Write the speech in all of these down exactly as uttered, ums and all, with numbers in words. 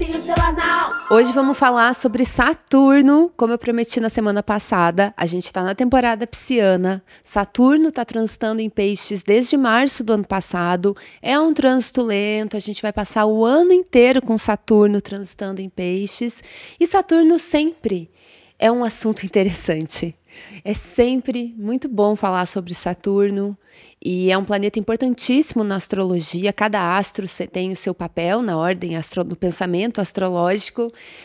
Pio seu anal. Hoje vamos falar sobre Saturno, como eu prometi na semana passada. A gente está na temporada pisciana. Saturno está transitando em Peixes desde março do ano passado. É um trânsito lento, a gente vai passar o ano inteiro com Saturno transitando em Peixes. E Saturno sempre é um assunto interessante. É sempre muito bom falar sobre Saturno e é um planeta importantíssimo na astrologia. Cada astro tem o seu papel na ordem astro, no pensamento astrológico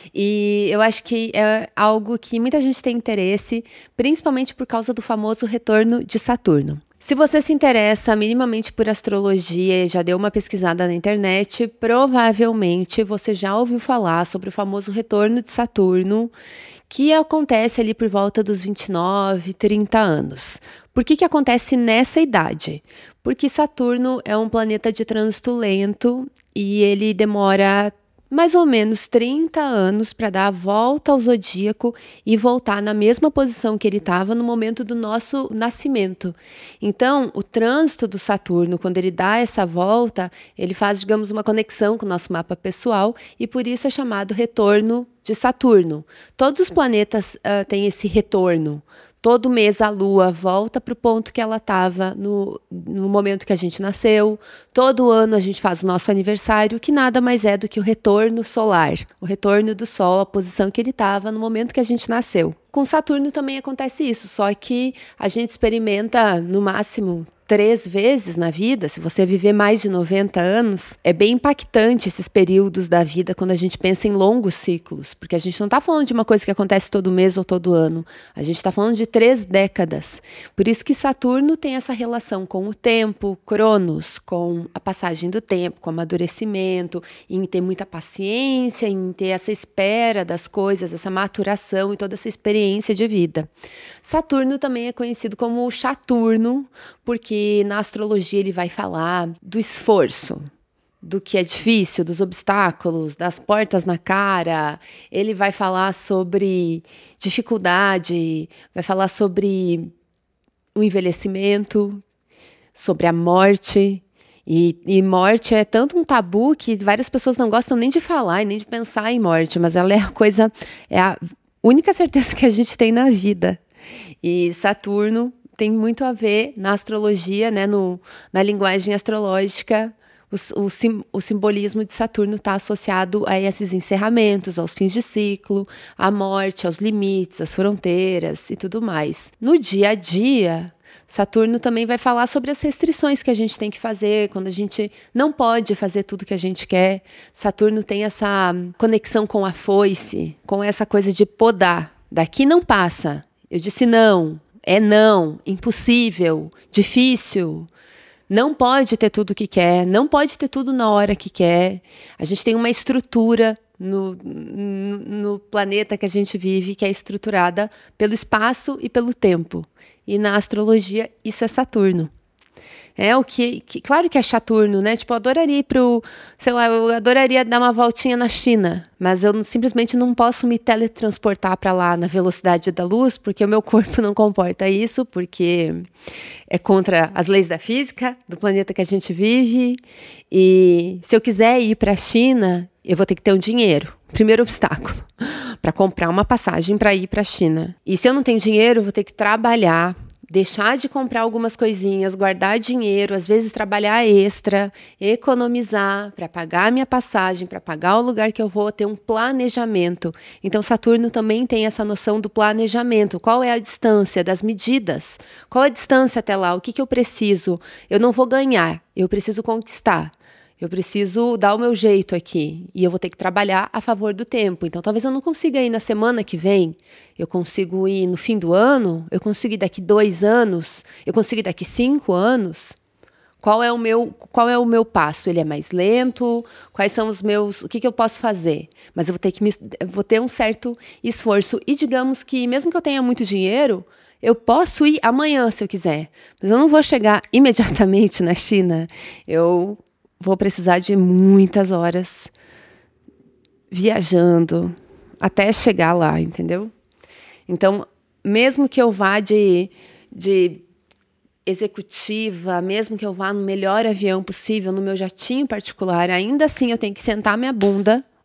e eu acho que é algo que muita gente tem interesse, principalmente por causa do famoso retorno de Saturno. Se você se interessa minimamente por astrologia e já deu uma pesquisada na internet, provavelmente você já ouviu falar sobre o famoso retorno de Saturno, que acontece ali por volta dos vinte e nove, trinta anos. Por que que acontece nessa idade? Porque Saturno é um planeta de trânsito lento e ele demora mais ou menos trinta anos para dar a volta ao zodíaco e voltar na mesma posição que ele estava no momento do nosso nascimento. Então, o trânsito do Saturno, quando ele dá essa volta, ele faz, digamos, uma conexão com o nosso mapa pessoal e por isso é chamado retorno de Saturno. Todos os planetas uh, têm esse retorno. Todo mês a Lua volta para o ponto que ela estava no, no momento que a gente nasceu. Todo ano a gente faz o nosso aniversário, que nada mais é do que o retorno solar. O retorno do Sol, a posição que ele estava no momento que a gente nasceu. Com Saturno também acontece isso, só que a gente experimenta no máximo três vezes na vida. Se você viver mais de noventa anos, é bem impactante esses períodos da vida quando a gente pensa em longos ciclos, porque a gente não está falando de uma coisa que acontece todo mês ou todo ano, a gente está falando de três décadas. Por isso que Saturno tem essa relação com o tempo, Cronos, com a passagem do tempo, com o amadurecimento, em ter muita paciência, em ter essa espera das coisas, essa maturação e toda essa experiência de vida. Saturno também é conhecido como o Chaturno, porque na astrologia ele vai falar do esforço, do que é difícil, dos obstáculos, das portas na cara. Ele vai falar sobre dificuldade, vai falar sobre o envelhecimento, sobre a morte. E, e morte é tanto um tabu que várias pessoas não gostam nem de falar e nem de pensar em morte, mas ela é a coisa, é a única certeza que a gente tem na vida. E Saturno tem muito a ver na astrologia, né, no, na linguagem astrológica. O, o, sim, o simbolismo de Saturno está associado a esses encerramentos, aos fins de ciclo, à morte, aos limites, às fronteiras e tudo mais. No dia a dia, Saturno também vai falar sobre as restrições que a gente tem que fazer, quando a gente não pode fazer tudo que a gente quer. Saturno tem essa conexão com a foice, com essa coisa de podar. Daqui não passa. Eu disse não. É não, impossível, difícil, não pode ter tudo que quer, não pode ter tudo na hora que quer. A gente tem uma estrutura no, no, no planeta que a gente vive que é estruturada pelo espaço e pelo tempo. E na astrologia isso é Saturno. É o que, que, claro que é Saturno, né? Tipo, eu adoraria ir pro, sei lá, eu adoraria dar uma voltinha na China, mas eu não, simplesmente não posso me teletransportar para lá na velocidade da luz, porque o meu corpo não comporta isso, porque é contra as leis da física, do planeta que a gente vive. E se eu quiser ir para a China, eu vou ter que ter um dinheiro. Primeiro obstáculo, para comprar uma passagem para ir para a China. E se eu não tenho dinheiro, eu vou ter que trabalhar, deixar de comprar algumas coisinhas, guardar dinheiro, às vezes trabalhar extra, economizar para pagar a minha passagem, para pagar o lugar que eu vou, ter um planejamento. Então Saturno também tem essa noção do planejamento. Qual é a distância, das medidas? Qual é a distância até lá? O que que eu preciso? Eu não vou ganhar, eu preciso conquistar. Eu preciso dar o meu jeito aqui e eu vou ter que trabalhar a favor do tempo. Então, talvez eu não consiga ir na semana que vem, eu consigo ir no fim do ano, eu consigo ir daqui dois anos, eu consigo ir daqui cinco anos. Qual é o meu, qual é o meu passo? Ele é mais lento? Quais são os meus... O que que eu posso fazer? Mas eu vou ter, que me, vou ter um certo esforço. E digamos que, mesmo que eu tenha muito dinheiro, eu posso ir amanhã, se eu quiser. Mas eu não vou chegar imediatamente na China. Eu... vou precisar de muitas horas viajando até chegar lá, entendeu? Então, mesmo que eu vá de, de executiva, mesmo que eu vá no melhor avião possível, no meu jatinho particular, ainda assim eu tenho que sentar minha bunda,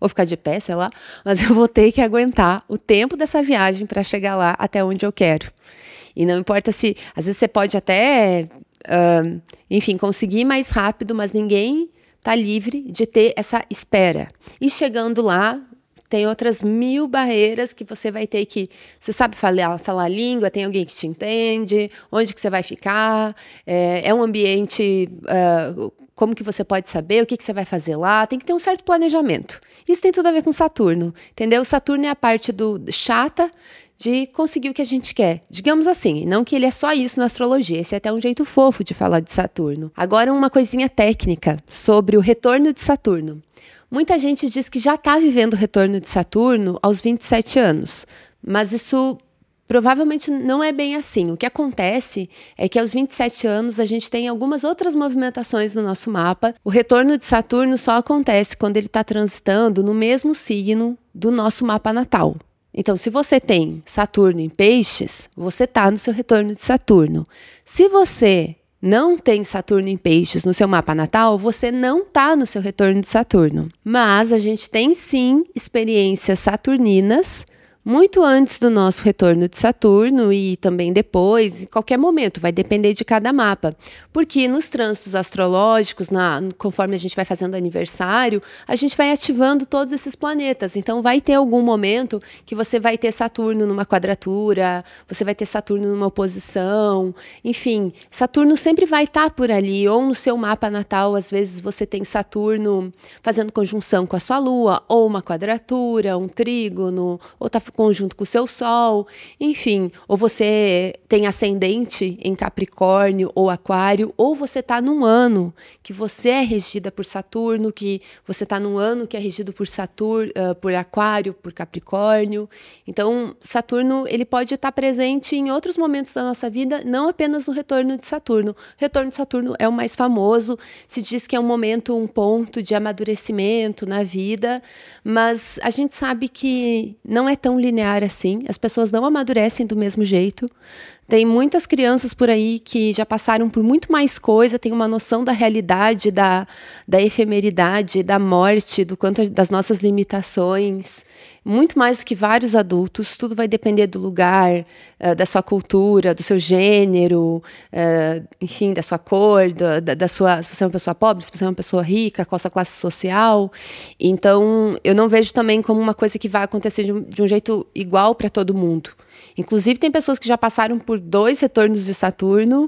ou ficar de pé, sei lá, mas eu vou ter que aguentar o tempo dessa viagem para chegar lá até onde eu quero. E não importa se, às vezes você pode até, uh, enfim, conseguir mais rápido, mas ninguém está livre de ter essa espera. E chegando lá, tem outras mil barreiras que você vai ter que... Você sabe falar, falar a língua, tem alguém que te entende, onde que você vai ficar, é, é um ambiente... Uh, como que você pode saber, o que que você vai fazer lá, tem que ter um certo planejamento. Isso tem tudo a ver com Saturno, entendeu? Saturno é a parte do chata de conseguir o que a gente quer. Digamos assim, não que ele é só isso na astrologia, esse é até um jeito fofo de falar de Saturno. Agora uma coisinha técnica sobre o retorno de Saturno. Muita gente diz que já está vivendo o retorno de Saturno aos vinte e sete anos, mas isso provavelmente não é bem assim. O que acontece é que aos vinte e sete anos a gente tem algumas outras movimentações no nosso mapa. O retorno de Saturno só acontece quando ele está transitando no mesmo signo do nosso mapa natal. Então, se você tem Saturno em Peixes, você está no seu retorno de Saturno. Se você não tem Saturno em Peixes no seu mapa natal, você não está no seu retorno de Saturno. Mas a gente tem sim experiências saturninas muito antes do nosso retorno de Saturno e também depois, em qualquer momento, vai depender de cada mapa. Porque nos trânsitos astrológicos, na, conforme a gente vai fazendo aniversário, a gente vai ativando todos esses planetas. Então vai ter algum momento que você vai ter Saturno numa quadratura, você vai ter Saturno numa oposição, enfim, Saturno sempre vai estar por ali, ou no seu mapa natal, às vezes você tem Saturno fazendo conjunção com a sua Lua, ou uma quadratura, um trígono, ou está conjunto com o seu Sol, enfim, ou você tem ascendente em Capricórnio ou Aquário, ou você está num ano que você é regida por Saturno, que você está num ano que é regido por Saturno, uh, por Aquário, por Capricórnio. Então, Saturno ele pode estar presente em outros momentos da nossa vida, não apenas no retorno de Saturno. O retorno de Saturno é o mais famoso, se diz que é um momento, um ponto de amadurecimento na vida, mas a gente sabe que não é tão linear assim, as pessoas não amadurecem do mesmo jeito. Tem muitas crianças por aí que já passaram por muito mais coisa, têm uma noção da realidade, da, da efemeridade, da morte, do quanto das nossas limitações, muito mais do que vários adultos. Tudo vai depender do lugar, uh, da sua cultura, do seu gênero, uh, enfim, da sua cor, da, da sua, se você é uma pessoa pobre, se você é uma pessoa rica, qual a sua classe social. Então, eu não vejo também como uma coisa que vai acontecer de um, de um jeito igual para todo mundo. Inclusive, tem pessoas que já passaram por dois retornos de Saturno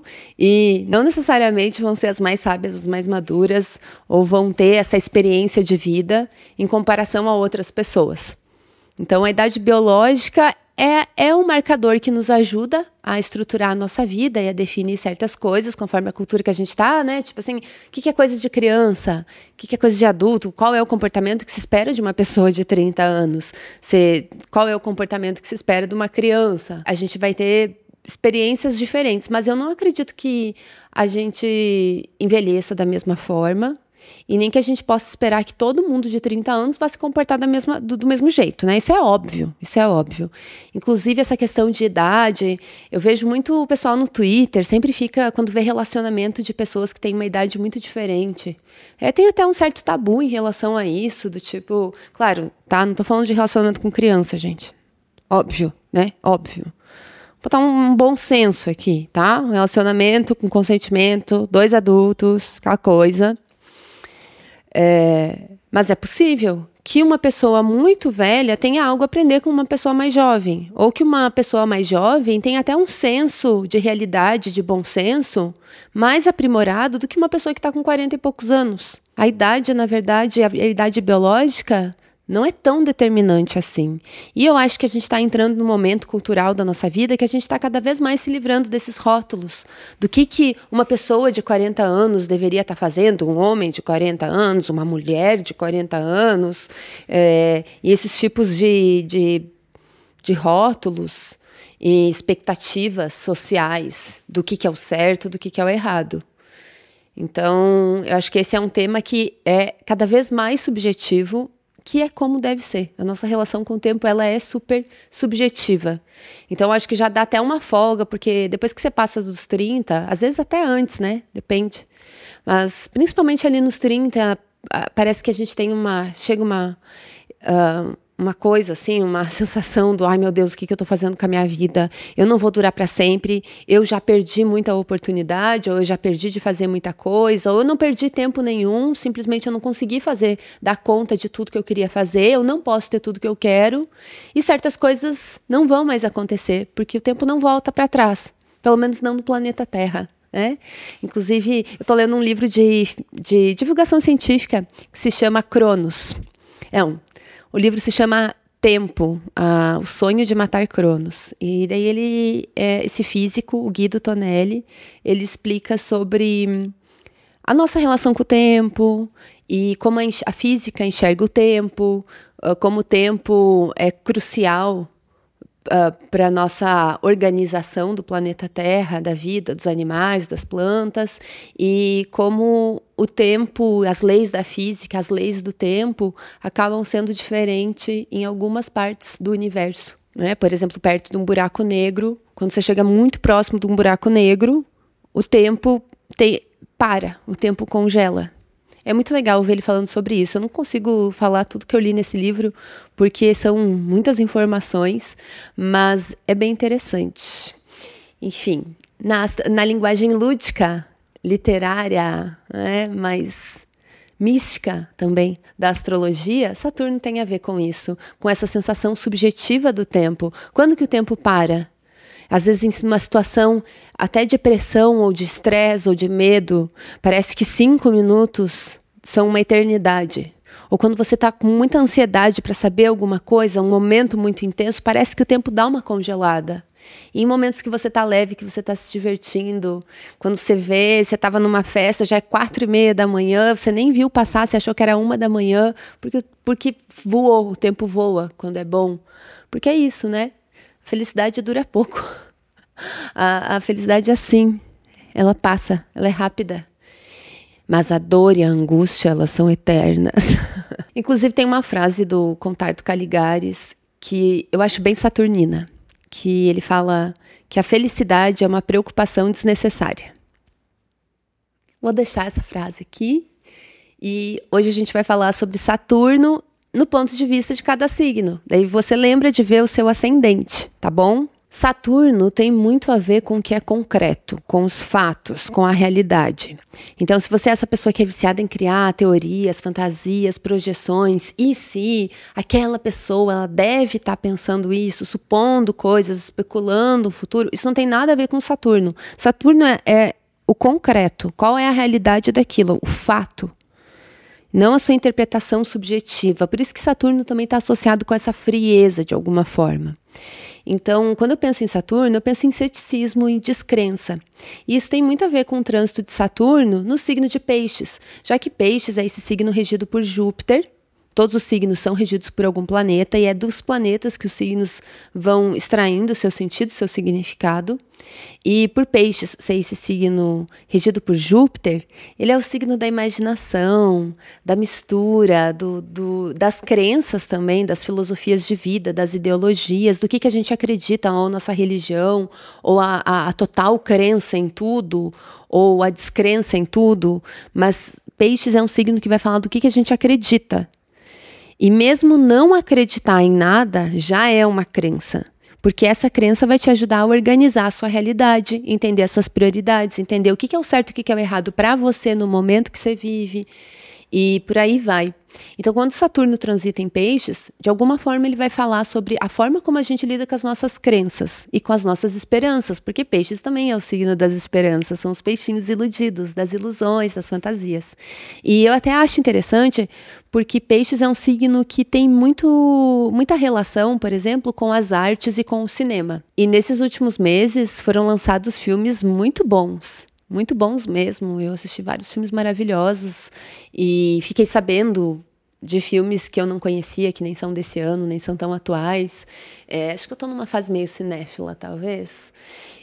e não necessariamente vão ser as mais sábias, as mais maduras, ou vão ter essa experiência de vida em comparação a outras pessoas. Então, a idade biológica é, é um marcador que nos ajuda a estruturar a nossa vida e a definir certas coisas conforme a cultura que a gente está, né? Tipo assim, o que é coisa de criança? O que é coisa de adulto? Qual é o comportamento que se espera de uma pessoa de trinta anos? Se, qual é o comportamento que se espera de uma criança? A gente vai ter experiências diferentes, mas eu não acredito que a gente envelheça da mesma forma. E nem que a gente possa esperar que todo mundo de trinta anos vá se comportar da mesma, do, do mesmo jeito, né? Isso é óbvio, isso é óbvio. Inclusive, essa questão de idade, eu vejo muito o pessoal no Twitter, sempre fica, quando vê relacionamento de pessoas que têm uma idade muito diferente. É, tem até um certo tabu em relação a isso, do tipo... Claro, tá? Não tô falando de relacionamento com criança, gente. Óbvio, né? Óbvio. Vou botar um bom senso aqui, tá? Um relacionamento com consentimento, dois adultos, aquela coisa... É, mas é possível que uma pessoa muito velha tenha algo a aprender com uma pessoa mais jovem, ou que uma pessoa mais jovem tenha até um senso de realidade, de bom senso, mais aprimorado do que uma pessoa que está com quarenta e poucos anos. A idade, na verdade, a idade biológica não é tão determinante assim. E eu acho que a gente está entrando num momento cultural da nossa vida que a gente está cada vez mais se livrando desses rótulos. Do que, que uma pessoa de quarenta anos deveria estar tá fazendo, um homem de quarenta anos, uma mulher de quarenta anos, é, e esses tipos de, de, de rótulos e expectativas sociais do que, que é o certo, do que, que é o errado. Então, eu acho que esse é um tema que é cada vez mais subjetivo, que é como deve ser. A nossa relação com o tempo, ela é super subjetiva. Então, acho que já dá até uma folga, porque depois que você passa dos trinta, às vezes até antes, né? Depende. Mas, principalmente ali nos trinta, parece que a gente tem uma... Chega uma... uh, uma coisa assim, uma sensação do, ai meu Deus, o que, que eu estou fazendo com a minha vida? Eu não vou durar para sempre, eu já perdi muita oportunidade, ou eu já perdi de fazer muita coisa, ou eu não perdi tempo nenhum, simplesmente eu não consegui fazer, dar conta de tudo que eu queria fazer, eu não posso ter tudo que eu quero, e certas coisas não vão mais acontecer, porque o tempo não volta para trás, pelo menos não no planeta Terra. É? Inclusive, eu estou lendo um livro de, de divulgação científica que se chama Cronos. É um, o livro se chama Tempo, ah, o sonho de matar Cronos. E daí ele, é, esse físico, o Guido Tonelli, ele explica sobre a nossa relação com o tempo e como a, a física enxerga o tempo, como o tempo é crucial Uh, para a nossa organização do planeta Terra, da vida, dos animais, das plantas, e como o tempo, as leis da física, as leis do tempo, acabam sendo diferentes em algumas partes do universo. Né? Por exemplo, perto de um buraco negro, quando você chega muito próximo de um buraco negro, o tempo te, para, o tempo congela. É muito legal ver ele falando sobre isso. Eu não consigo falar tudo que eu li nesse livro, porque são muitas informações, mas é bem interessante. Enfim, na, na linguagem lúdica, literária, né, mais mística também da astrologia, Saturno tem a ver com isso, com essa sensação subjetiva do tempo. Quando que o tempo para? Às vezes em uma situação até de pressão ou de estresse ou de medo, parece que cinco minutos são uma eternidade. Ou quando você está com muita ansiedade para saber alguma coisa, um momento muito intenso, parece que o tempo dá uma congelada. E em momentos que você está leve, que você está se divertindo, quando você vê, você estava numa festa, já é quatro e meia da manhã, você nem viu passar, você achou que era uma da manhã, porque, porque voou, o tempo voa quando é bom. Porque é isso, né? A felicidade dura pouco. A, a felicidade é assim, ela passa, ela é rápida. Mas a dor e a angústia, elas são eternas. Inclusive tem uma frase do Contardo Caligares que eu acho bem saturnina, que ele fala que a felicidade é uma preocupação desnecessária. Vou deixar essa frase aqui e hoje a gente vai falar sobre Saturno no ponto de vista de cada signo. Daí você lembra de ver o seu ascendente, tá bom? Saturno tem muito a ver com o que é concreto, com os fatos, com a realidade. Então, se você é essa pessoa que é viciada em criar teorias, fantasias, projeções, e se aquela pessoa ela deve estar pensando isso, supondo coisas, especulando o futuro, isso não tem nada a ver com Saturno. Saturno é, é o concreto. Qual é a realidade daquilo? O fato. Não a sua interpretação subjetiva. Por isso que Saturno também está associado com essa frieza, de alguma forma. Então, quando eu penso em Saturno, eu penso em ceticismo e descrença. E isso tem muito a ver com o trânsito de Saturno no signo de Peixes, já que Peixes é esse signo regido por Júpiter. Todos os signos são regidos por algum planeta e é dos planetas que os signos vão extraindo seu sentido, seu significado. E por Peixes ser esse signo regido por Júpiter, ele é o signo da imaginação, da mistura, do, do, das crenças também, das filosofias de vida, das ideologias, do que, que a gente acredita, ou nossa religião, ou a, a, a total crença em tudo, ou a descrença em tudo. Mas Peixes é um signo que vai falar do que, que a gente acredita. E mesmo não acreditar em nada já é uma crença, porque essa crença vai te ajudar a organizar a sua realidade, entender as suas prioridades, entender o que é o certo e o que é o errado para você no momento que você vive e por aí vai. Então, quando Saturno transita em Peixes, de alguma forma ele vai falar sobre a forma como a gente lida com as nossas crenças e com as nossas esperanças, porque Peixes também é o signo das esperanças, são os peixinhos iludidos, das ilusões, das fantasias. E eu até acho interessante, porque Peixes é um signo que tem muito, muita relação, por exemplo, com as artes e com o cinema. E nesses últimos meses foram lançados filmes muito bons. Muito bons mesmo, eu assisti vários filmes maravilhosos e fiquei sabendo de filmes que eu não conhecia, que nem são desse ano, nem são tão atuais. É, acho que eu estou numa fase meio cinéfila, talvez.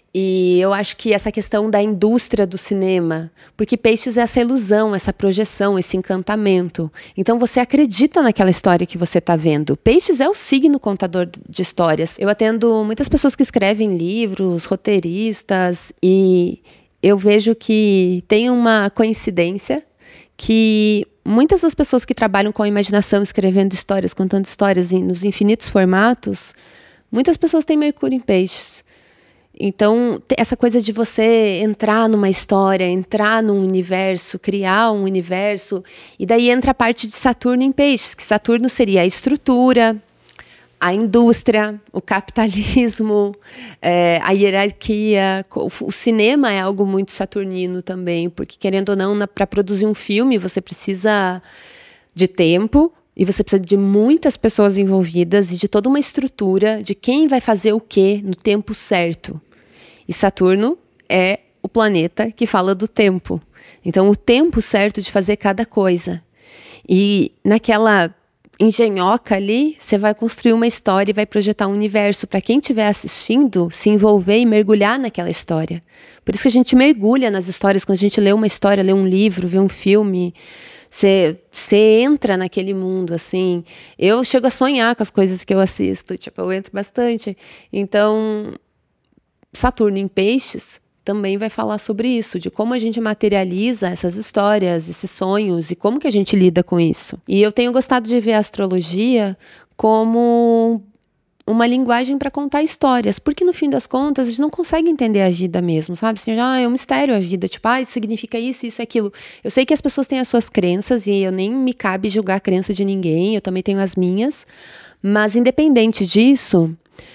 E eu acho que essa questão da indústria do cinema, porque Peixes é essa ilusão, essa projeção, esse encantamento. Então você acredita naquela história que você está vendo. Peixes é o signo contador de histórias. Eu atendo muitas pessoas que escrevem livros, roteiristas, e eu vejo que tem uma coincidência que muitas das pessoas que trabalham com a imaginação, escrevendo histórias, contando histórias em, nos infinitos formatos, muitas pessoas têm Mercúrio em Peixes. Então, essa coisa de você entrar numa história, entrar num universo, criar um universo, e daí entra a parte de Saturno em Peixes, que Saturno seria a estrutura, a indústria, o capitalismo, é, a hierarquia. O cinema é algo muito saturnino também, porque, querendo ou não, para produzir um filme, você precisa de tempo, e você precisa de muitas pessoas envolvidas e de toda uma estrutura de quem vai fazer o quê no tempo certo. E Saturno é o planeta que fala do tempo. Então, o tempo certo de fazer cada coisa. E naquela engenhoca ali, você vai construir uma história e vai projetar um universo para quem estiver assistindo se envolver e mergulhar naquela história. Por isso que a gente mergulha nas histórias, quando a gente lê uma história, lê um livro, vê um filme, você, você entra naquele mundo, assim. Eu chego a sonhar com as coisas que eu assisto, tipo, eu entro bastante. Então, Saturno em Peixes também vai falar sobre isso, de como a gente materializa essas histórias, esses sonhos e como que a gente lida com isso. E eu tenho gostado de ver a astrologia como uma linguagem para contar histórias, porque no fim das contas a gente não consegue entender a vida mesmo, sabe? Assim, ah, é um mistério a vida, tipo, ah, isso significa isso, isso, aquilo. Eu sei que as pessoas têm as suas crenças e eu nem me cabe julgar a crença de ninguém, eu também tenho as minhas, mas independente disso,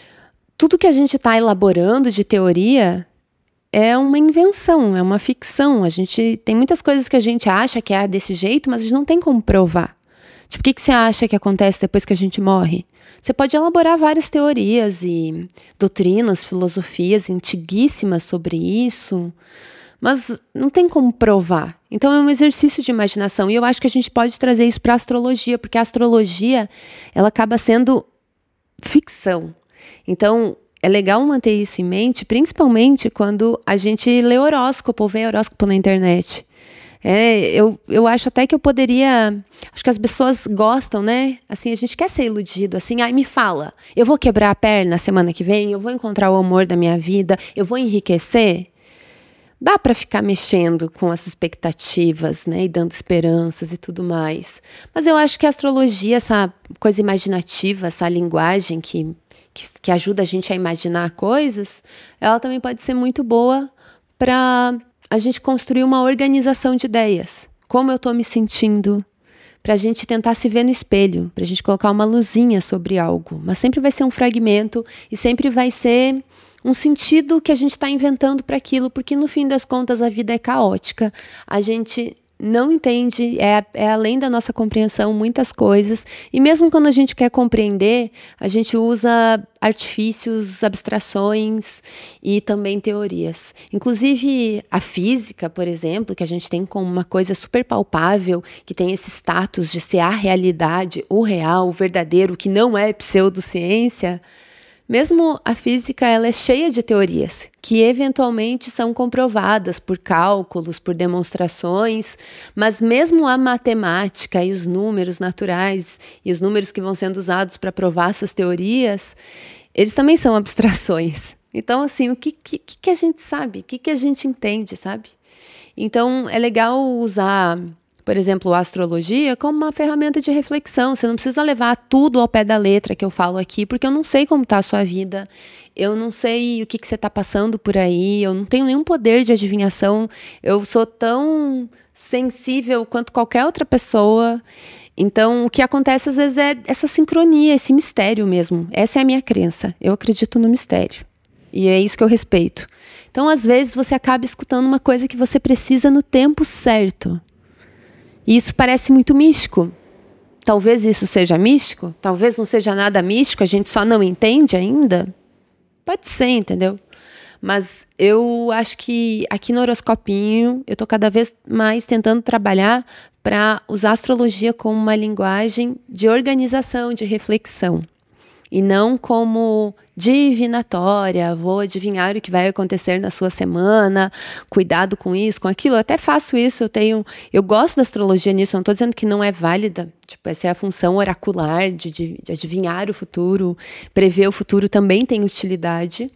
tudo que a gente está elaborando de teoria é uma invenção, é uma ficção. A gente tem muitas coisas que a gente acha que é desse jeito, mas a gente não tem como provar. Tipo, o que, que você acha que acontece depois que a gente morre? Você pode elaborar várias teorias e doutrinas, filosofias antiguíssimas sobre isso, mas não tem como provar. Então é um exercício de imaginação e eu acho que a gente pode trazer isso para a astrologia, porque a astrologia ela acaba sendo ficção. Então, é legal manter isso em mente, principalmente quando a gente lê horóscopo ou vê horóscopo na internet. É, eu, eu acho até que eu poderia... Acho que as pessoas gostam, né? Assim, a gente quer ser iludido. Assim, ai, me fala, eu vou quebrar a perna semana que vem? Eu vou encontrar o amor da minha vida? Eu vou enriquecer? Dá para ficar mexendo com as expectativas, né? E dando esperanças e tudo mais. Mas eu acho que a astrologia, essa coisa imaginativa, essa linguagem que... Que, que ajuda a gente a imaginar coisas, ela também pode ser muito boa para a gente construir uma organização de ideias. Como eu estou me sentindo, para a gente tentar se ver no espelho, para a gente colocar uma luzinha sobre algo. Mas sempre vai ser um fragmento e sempre vai ser um sentido que a gente está inventando para aquilo, porque no fim das contas a vida é caótica. A gente não entende, é, é além da nossa compreensão muitas coisas, e mesmo quando a gente quer compreender, a gente usa artifícios, abstrações e também teorias. Inclusive a física, por exemplo, que a gente tem como uma coisa super palpável, que tem esse status de ser a realidade, o real, o verdadeiro, que não é pseudociência. Mesmo a física, ela é cheia de teorias que eventualmente são comprovadas por cálculos, por demonstrações, mas mesmo a matemática e os números naturais e os números que vão sendo usados para provar essas teorias, eles também são abstrações. Então, assim, o que, que, que a gente sabe? O que, que a gente entende, sabe? Então, é legal usar... Por exemplo, a astrologia como uma ferramenta de reflexão. Você não precisa levar tudo ao pé da letra que eu falo aqui, porque eu não sei como está a sua vida, eu não sei o que, que você está passando por aí, eu não tenho nenhum poder de adivinhação, eu sou tão sensível quanto qualquer outra pessoa. Então, o que acontece às vezes é essa sincronia, esse mistério mesmo. Essa é a minha crença. Eu acredito no mistério. E é isso que eu respeito. Então, às vezes, você acaba escutando uma coisa que você precisa no tempo certo. E isso parece muito místico. Talvez isso seja místico, talvez não seja nada místico, a gente só não entende ainda. Pode ser, entendeu? Mas eu acho que aqui no Horoscopinho, eu estou cada vez mais tentando trabalhar para usar a astrologia como uma linguagem de organização, de reflexão. E não como divinatória, vou adivinhar o que vai acontecer na sua semana, cuidado com isso, com aquilo. Eu até faço isso, eu tenho, eu gosto da astrologia nisso, eu não estou dizendo que não é válida. Tipo, essa é a função oracular de, de, de adivinhar o futuro, prever o futuro também tem utilidade.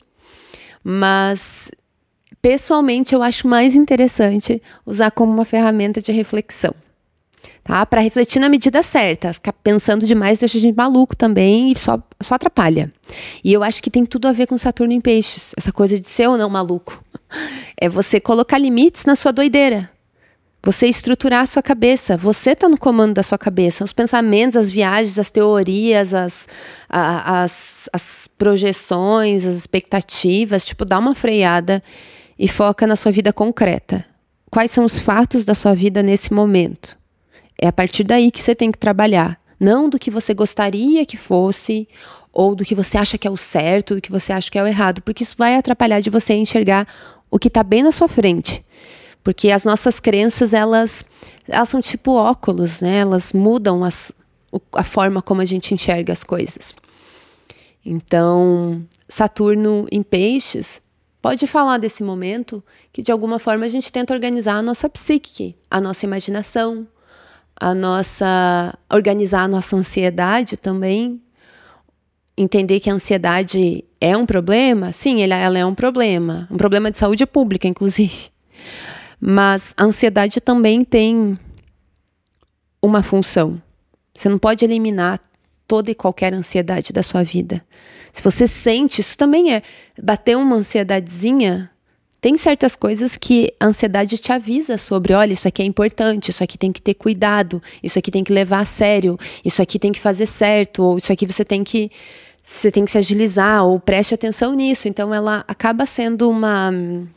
Mas, pessoalmente, eu acho mais interessante usar como uma ferramenta de reflexão. tá? Para refletir na medida certa. Ficar pensando demais deixa a gente maluco também e só, só atrapalha. E eu acho que tem tudo a ver com Saturno em Peixes, essa coisa de ser ou não maluco. É você colocar limites na sua doideira. Você estruturar a sua cabeça. Você está no comando da sua cabeça. Os pensamentos, as viagens, as teorias, as, a, as, as projeções, as expectativas. Tipo, dá uma freada e foca na sua vida concreta. Quais são os fatos da sua vida nesse momento? É a partir daí que você tem que trabalhar. Não do que você gostaria que fosse, ou do que você acha que é o certo, do que você acha que é o errado. Porque isso vai atrapalhar de você enxergar o que está bem na sua frente. Porque as nossas crenças, elas, elas são tipo óculos, né? Elas mudam as, a forma como a gente enxerga as coisas. Então, Saturno em Peixes pode falar desse momento que, de alguma forma, a gente tenta organizar a nossa psique, a nossa imaginação, a nossa, organizar a nossa ansiedade também. Entender que a ansiedade é um problema. Sim, ela, ela é um problema. Um problema de saúde pública, inclusive. Mas a ansiedade também tem uma função. Você não pode eliminar toda e qualquer ansiedade da sua vida. Se você sente, isso também é bater uma ansiedadezinha. Tem certas coisas que a ansiedade te avisa sobre. Olha, isso aqui é importante, isso aqui tem que ter cuidado, isso aqui tem que levar a sério, isso aqui tem que fazer certo, ou isso aqui você tem que, você tem que se agilizar, ou preste atenção nisso. Então ela acaba sendo uma...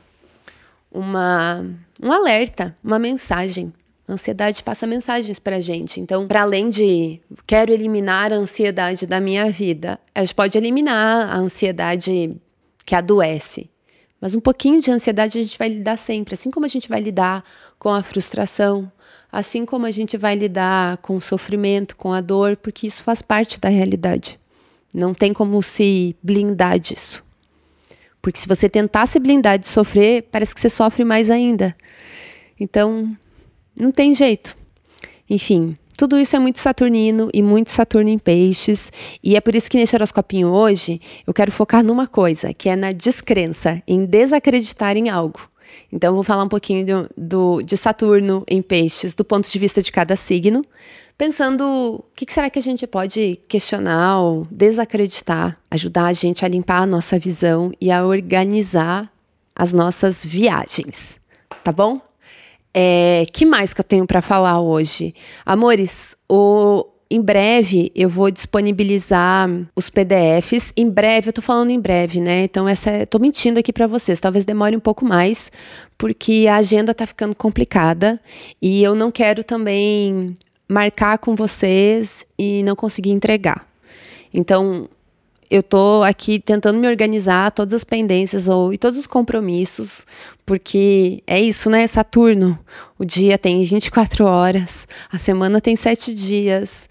Uma, um alerta, uma mensagem. A ansiedade passa mensagens pra gente. Então, para além de quero eliminar a ansiedade da minha vida, a gente pode eliminar a ansiedade que adoece. Mas um pouquinho de ansiedade a gente vai lidar sempre. Assim como a gente vai lidar com a frustração, assim como a gente vai lidar com o sofrimento, com a dor, porque isso faz parte da realidade. Não tem como se blindar disso. Porque se você tentar se blindar de sofrer, parece que você sofre mais ainda. Então, não tem jeito. Enfim, tudo isso é muito saturnino e muito Saturno em Peixes. E é por isso que nesse horoscopinho hoje, eu quero focar numa coisa, que é na descrença, em desacreditar em algo. Então, eu vou falar um pouquinho do, do, de Saturno em Peixes, do ponto de vista de cada signo, pensando o que, que será que a gente pode questionar ou desacreditar, ajudar a gente a limpar a nossa visão e a organizar as nossas viagens, tá bom? É, que mais que eu tenho para falar hoje? Amores, o... Em breve eu vou disponibilizar os P D Fs. Em breve, eu tô falando em breve, né? Então, essa é, tô mentindo aqui para vocês. Talvez demore um pouco mais, porque a agenda tá ficando complicada e eu não quero também marcar com vocês e não conseguir entregar. Então, eu tô aqui tentando me organizar todas as pendências ou, e todos os compromissos, porque é isso, né? Saturno, o dia tem vinte e quatro horas, a semana tem sete dias,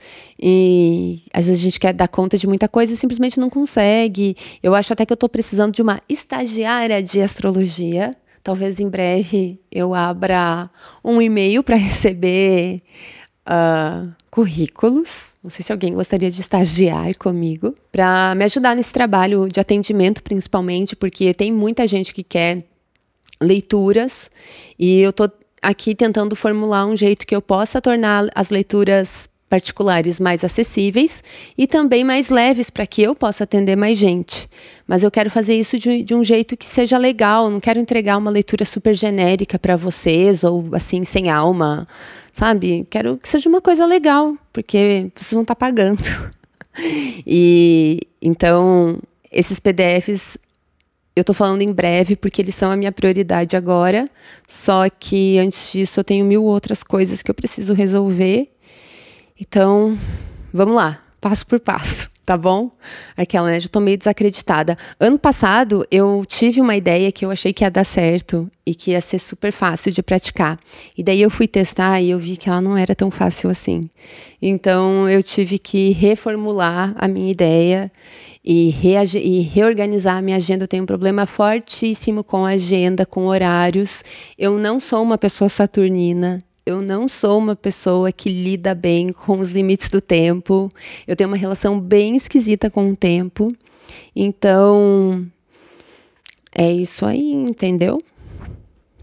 e às vezes a gente quer dar conta de muita coisa e simplesmente não consegue. Eu acho até que eu tô precisando de uma estagiária de astrologia. Talvez em breve eu abra um e-mail para receber Uh, currículos. Não sei se alguém gostaria de estagiar comigo para me ajudar nesse trabalho de atendimento, principalmente, porque tem muita gente que quer leituras e eu tô aqui tentando formular um jeito que eu possa tornar as leituras particulares mais acessíveis e também mais leves para que eu possa atender mais gente. Mas eu quero fazer isso de, de um jeito que seja legal, não quero entregar uma leitura super genérica para vocês ou assim, sem alma, sabe? Quero que seja uma coisa legal, porque vocês vão estar pagando. E então, esses P D Fs eu tô falando em breve porque eles são a minha prioridade agora, só que antes disso eu tenho mil outras coisas que eu preciso resolver. Então, vamos lá, passo por passo, tá bom? Aquela, né, já tô meio desacreditada. Ano passado, eu tive uma ideia que eu achei que ia dar certo e que ia ser super fácil de praticar. E daí eu fui testar e eu vi que ela não era tão fácil assim. Então, eu tive que reformular a minha ideia e, reage- e reorganizar a minha agenda. Eu tenho um problema fortíssimo com agenda, com horários. Eu não sou uma pessoa saturnina. Eu não sou uma pessoa que lida bem com os limites do tempo. Eu tenho uma relação bem esquisita com o tempo. Então, é isso aí, entendeu?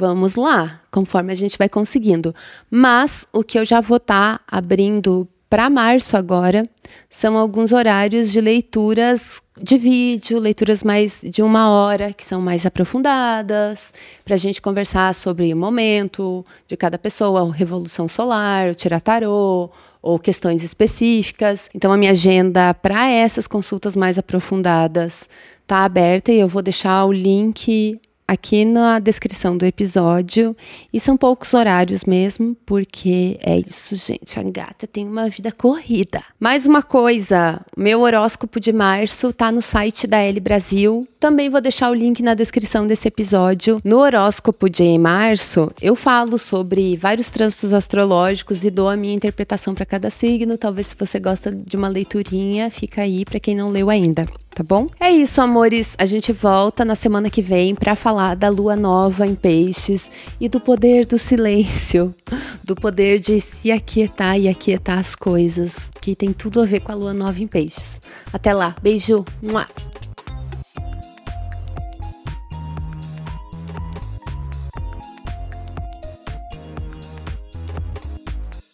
vamos lá, conforme a gente vai conseguindo. Mas o que eu já vou estar tá abrindo para março agora são alguns horários de leituras de vídeo, leituras mais de uma hora, que são mais aprofundadas, para a gente conversar sobre o momento de cada pessoa, a revolução solar, o tirar tarô, ou questões específicas. Então, a minha agenda para essas consultas mais aprofundadas está aberta e eu vou deixar o link aqui na descrição do episódio. E são poucos horários mesmo, porque é isso, gente. A gata tem uma vida corrida. Mais uma coisa, meu horóscopo de março tá no site da L Brasil. Também vou deixar o link na descrição desse episódio. No horóscopo de março, eu falo sobre vários trânsitos astrológicos e dou a minha interpretação para cada signo. Talvez se você gosta de uma leiturinha, fica aí para quem não leu ainda. Tá bom? É isso, amores. A gente volta na semana que vem para falar da lua nova em Peixes e do poder do silêncio, do poder de se aquietar e aquietar as coisas, que tem tudo a ver com a lua nova em Peixes. Até lá. Beijo. Mua.